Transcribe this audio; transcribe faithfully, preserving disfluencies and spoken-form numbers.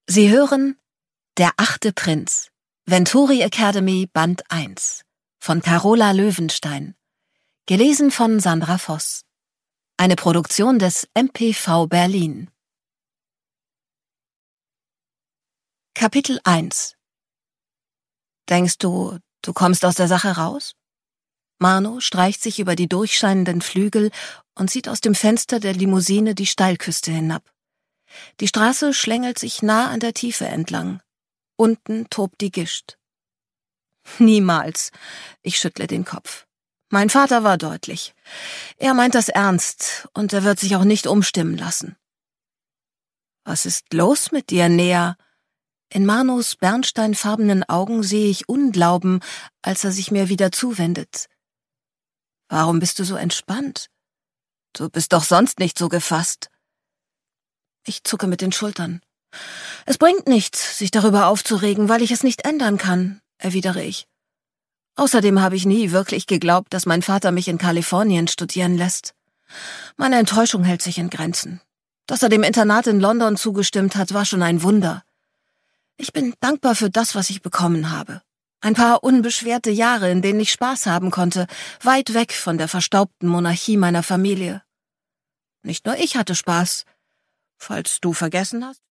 Sie hören Der achte Prinz, Venturi Academy Band eins von Carola Löwenstein, gelesen von Sandra Voss. Eine Produktion des M P V Berlin. Kapitel eins. Denkst du, du kommst aus der Sache raus? Marno streicht sich über die durchscheinenden Flügel und sieht aus dem Fenster der Limousine die Steilküste hinab. Die Straße schlängelt sich nah an der Tiefe entlang. Unten tobt die Gischt. Niemals. Ich schüttle den Kopf. Mein Vater war deutlich. Er meint das ernst und er wird sich auch nicht umstimmen lassen. Was ist los mit dir, Nea? In Marnos bernsteinfarbenen Augen sehe ich Unglauben, als er sich mir wieder zuwendet. Warum bist du so entspannt? Du bist doch sonst nicht so gefasst. Ich zucke mit den Schultern. Es bringt nichts, sich darüber aufzuregen, weil ich es nicht ändern kann, erwidere ich. Außerdem habe ich nie wirklich geglaubt, dass mein Vater mich in Kalifornien studieren lässt. Meine Enttäuschung hält sich in Grenzen. Dass er dem Internat in London zugestimmt hat, war schon ein Wunder. Ich bin dankbar für das, was ich bekommen habe. Ein paar unbeschwerte Jahre, in denen ich Spaß haben konnte, weit weg von der verstaubten Monarchie meiner Familie. Nicht nur ich hatte Spaß. Falls du vergessen hast.